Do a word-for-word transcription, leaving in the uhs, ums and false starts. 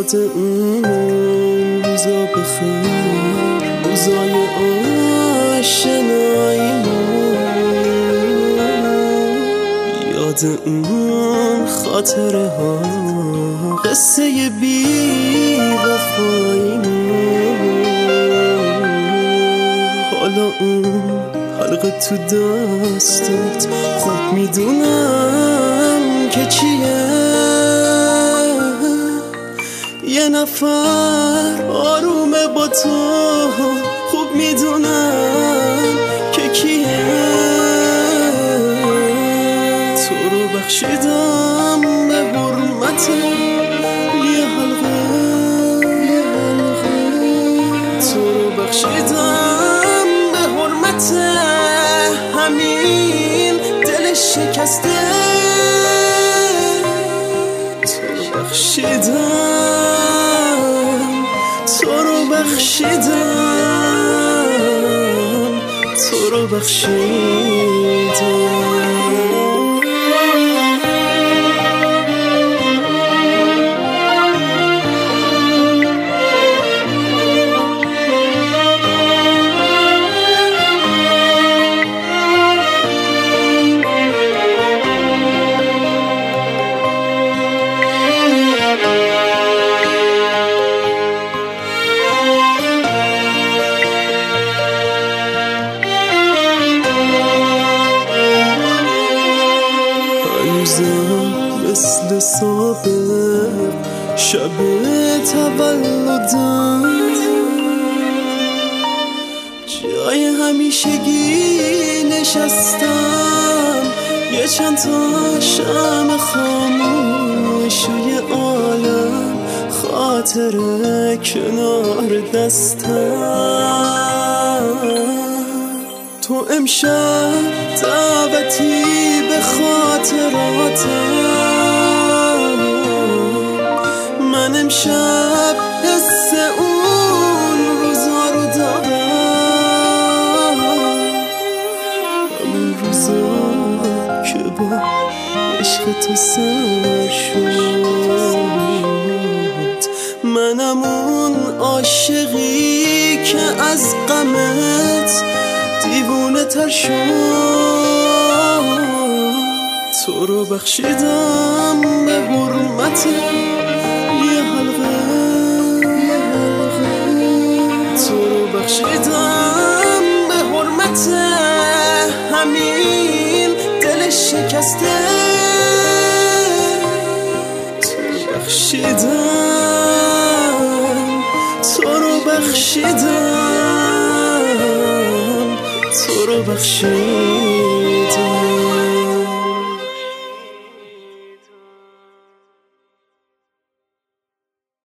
یاد اون روزا بخیر، روزای آشناییمون، یاد اون خاطره ها، قصه بی وفاییمون. حالا اون حلقه تو دستت خوب میدونم که چیه، یه نفر آرومه با تو، خوب میدونم که کیه. تو رو بخشیدم به حرمت یه حلقه، یه حلقه. تو رو بخشیدم به حرمت همین دل شکسته. تو رو بخشیدم، تو رو بخشیدم، تو رو بخشیدم. مثل سابق شب تولدم، جای همیشگی نشستم، یه چند تا شمع خاموش و یه عالم خاطره کنار دستم. تو امشب دعوتی به خاطراتم، من امشب حس اون روزا رو دارم، همون روزا که با عشق تو سر شد. منم اون عاشقی که از غمت دیوونه تر شد. تو رو بخشیدم به حرمت یه حلقه، یه حلقه. تو رو بخشیدم به حرمت همین دل شکسته. تو رو بخشیدم، تو رو بخشیدم، تو رو بخشیدم.